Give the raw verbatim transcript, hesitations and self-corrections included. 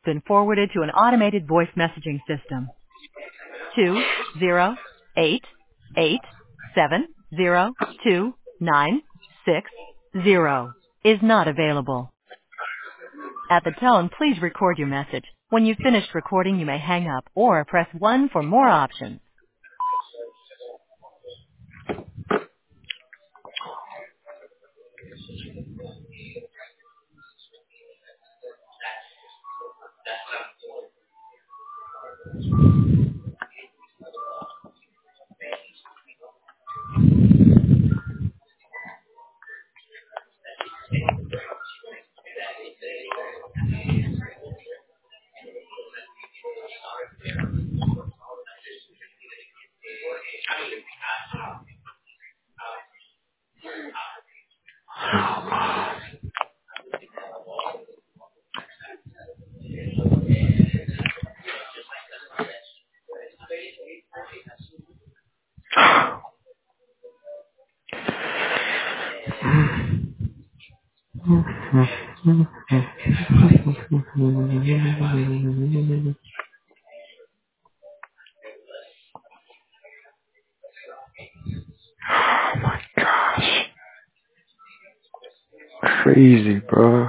Been forwarded to an automated voice messaging system. Two zero eight eight seven zero two nine six zero is not available. At the tone, please record your message. When you've finished recording, you may hang up or press one for more options. Oh my gosh. Crazy, bro.